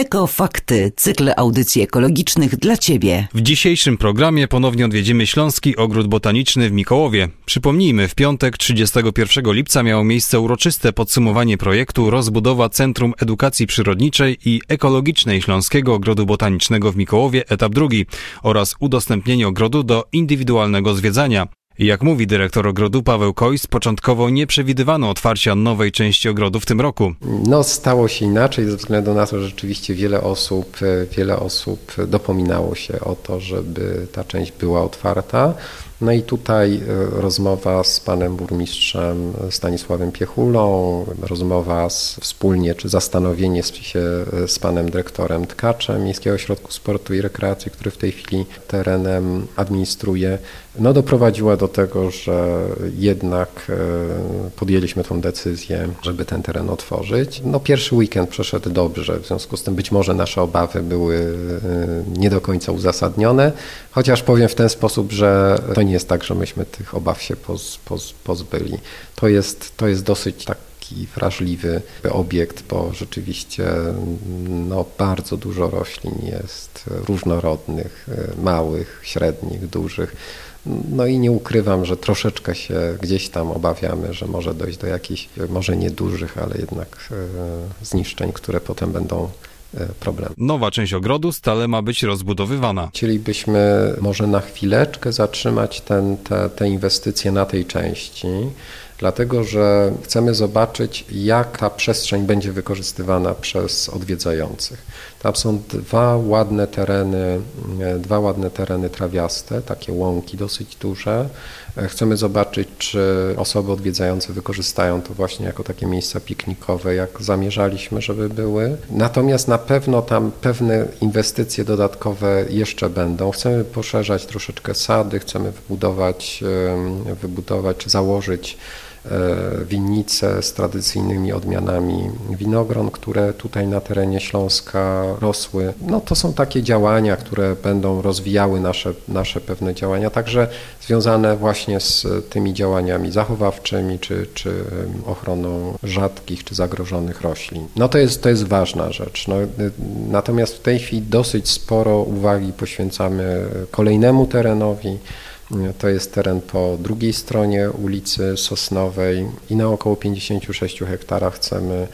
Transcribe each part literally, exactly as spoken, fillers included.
Ekofakty, cykl audycji ekologicznych dla Ciebie. W dzisiejszym programie ponownie odwiedzimy Śląski Ogród Botaniczny w Mikołowie. Przypomnijmy, w piątek trzydziestego pierwszego lipca miało miejsce uroczyste podsumowanie projektu rozbudowa Centrum Edukacji Przyrodniczej i Ekologicznej Śląskiego Ogrodu Botanicznego w Mikołowie, etap drugi, oraz udostępnienie ogrodu do indywidualnego zwiedzania. Jak mówi dyrektor ogrodu Paweł Kojs, początkowo nie przewidywano otwarcia nowej części ogrodu w tym roku. No, stało się inaczej ze względu na to, że rzeczywiście wiele osób, wiele osób dopominało się o to, żeby ta część była otwarta. No i tutaj rozmowa z panem burmistrzem Stanisławem Piechulą, rozmowa z, wspólnie, czy zastanowienie się z panem dyrektorem Tkaczem Miejskiego Ośrodku Sportu i Rekreacji, który w tej chwili terenem administruje, no doprowadziła do tego, że jednak podjęliśmy tą decyzję, żeby ten teren otworzyć. No pierwszy weekend przeszedł dobrze, w związku z tym być może nasze obawy były nie do końca uzasadnione, chociaż powiem w ten sposób, że to nie jest tak, że myśmy tych obaw się poz, poz, pozbyli. To jest, to jest dosyć taki wrażliwy obiekt, bo rzeczywiście no, bardzo dużo roślin jest różnorodnych, małych, średnich, dużych. No i nie ukrywam, że troszeczkę się gdzieś tam obawiamy, że może dojść do jakichś, może niedużych, ale jednak zniszczeń, które potem będą problem. Nowa część ogrodu stale ma być rozbudowywana. Chcielibyśmy może na chwileczkę zatrzymać ten, te, te inwestycje na tej części, dlatego że chcemy zobaczyć, jak ta przestrzeń będzie wykorzystywana przez odwiedzających. Tam są dwa ładne tereny, dwa ładne tereny trawiaste, takie łąki dosyć duże. Chcemy zobaczyć, czy osoby odwiedzające wykorzystają to właśnie jako takie miejsca piknikowe, jak zamierzaliśmy, żeby były. Natomiast na pewno tam pewne inwestycje dodatkowe jeszcze będą. Chcemy poszerzać troszeczkę sady, chcemy wybudować, wybudować czy założyć winnice z tradycyjnymi odmianami winogron, które tutaj na terenie Śląska rosły. No to są takie działania, które będą rozwijały nasze, nasze pewne działania, także związane właśnie z tymi działaniami zachowawczymi, czy, czy ochroną rzadkich, czy zagrożonych roślin. No to jest, to jest ważna rzecz. No, natomiast w tej chwili dosyć sporo uwagi poświęcamy kolejnemu terenowi. To jest teren po drugiej stronie ulicy Sosnowej i na około pięćdziesięciu sześciu hektarach chcemy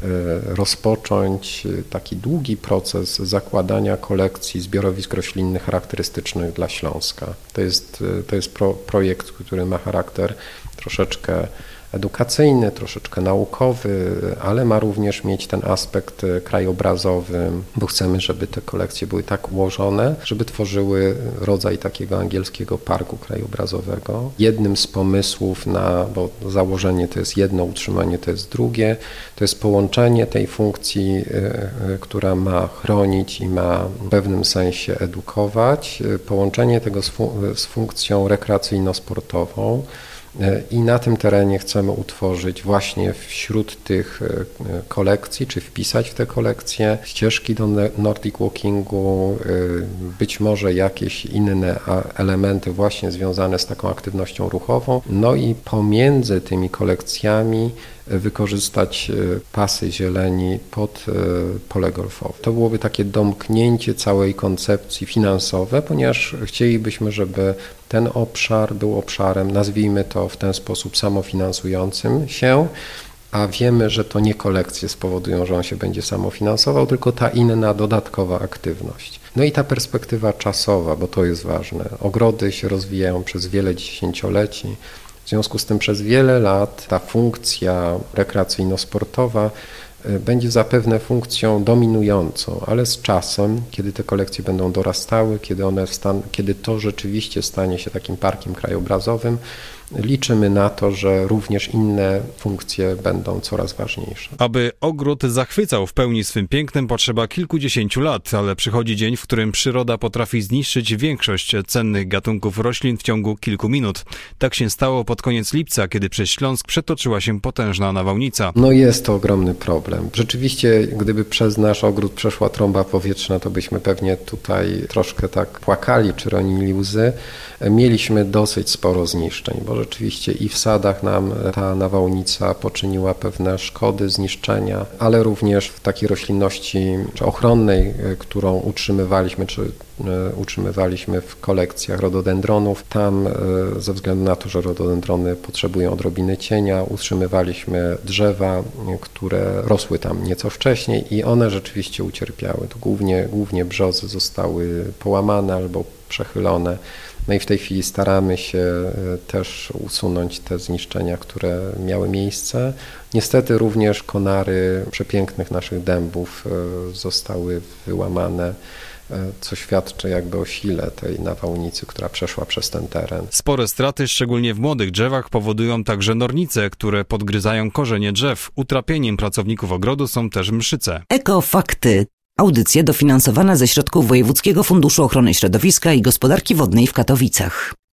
rozpocząć taki długi proces zakładania kolekcji zbiorowisk roślinnych charakterystycznych dla Śląska. To jest, to jest pro, projekt, który ma charakter troszeczkę edukacyjny, troszeczkę naukowy, ale ma również mieć ten aspekt krajobrazowy, bo chcemy, żeby te kolekcje były tak ułożone, żeby tworzyły rodzaj takiego angielskiego parku krajobrazowego. Jednym z pomysłów na, bo założenie to jest jedno, utrzymanie to jest drugie, to jest połączenie tej funkcji, która ma chronić i ma w pewnym sensie edukować, połączenie tego z, fun- z funkcją rekreacyjno-sportową. I na tym terenie chcemy utworzyć właśnie wśród tych kolekcji, czy wpisać w te kolekcje ścieżki do Nordic Walkingu, być może jakieś inne elementy właśnie związane z taką aktywnością ruchową. No i pomiędzy tymi kolekcjami wykorzystać pasy zieleni pod pole golfowe. To byłoby takie domknięcie całej koncepcji finansowe, ponieważ chcielibyśmy, żeby ten obszar był obszarem, nazwijmy to w ten sposób, samofinansującym się, a wiemy, że to nie kolekcje spowodują, że on się będzie samofinansował, tylko ta inna, dodatkowa aktywność. No i ta perspektywa czasowa, bo to jest ważne. Ogrody się rozwijają przez wiele dziesięcioleci, w związku z tym przez wiele lat ta funkcja rekreacyjno-sportowa będzie zapewne funkcją dominującą, ale z czasem, kiedy te kolekcje będą dorastały, kiedy, one stan- kiedy to rzeczywiście stanie się takim parkiem krajobrazowym, liczymy na to, że również inne funkcje będą coraz ważniejsze. Aby ogród zachwycał w pełni swym pięknem, potrzeba kilkudziesięciu lat, ale przychodzi dzień, w którym przyroda potrafi zniszczyć większość cennych gatunków roślin w ciągu kilku minut. Tak się stało pod koniec lipca, kiedy przez Śląsk przetoczyła się potężna nawałnica. No jest to ogromny problem. Rzeczywiście, gdyby przez nasz ogród przeszła trąba powietrzna, to byśmy pewnie tutaj troszkę tak płakali czy ronili łzy. Mieliśmy dosyć sporo zniszczeń, bo rzeczywiście i w sadach nam ta nawałnica poczyniła pewne szkody, zniszczenia, ale również w takiej roślinności czy ochronnej, którą utrzymywaliśmy, czy utrzymywaliśmy w kolekcjach rododendronów. Tam ze względu na to, że rododendrony potrzebują odrobiny cienia, utrzymywaliśmy drzewa, które rosły tam nieco wcześniej i one rzeczywiście ucierpiały. To głównie, głównie brzozy zostały połamane albo przechylone. No i w tej chwili staramy się też usunąć te zniszczenia, które miały miejsce. Niestety również konary przepięknych naszych dębów zostały wyłamane, co świadczy jakby o sile tej nawałnicy, która przeszła przez ten teren. Spore straty, szczególnie w młodych drzewach, powodują także nornice, które podgryzają korzenie drzew. Utrapieniem pracowników ogrodu są też mszyce. Ekofakty. Audycja dofinansowana ze środków Wojewódzkiego Funduszu Ochrony Środowiska i Gospodarki Wodnej w Katowicach.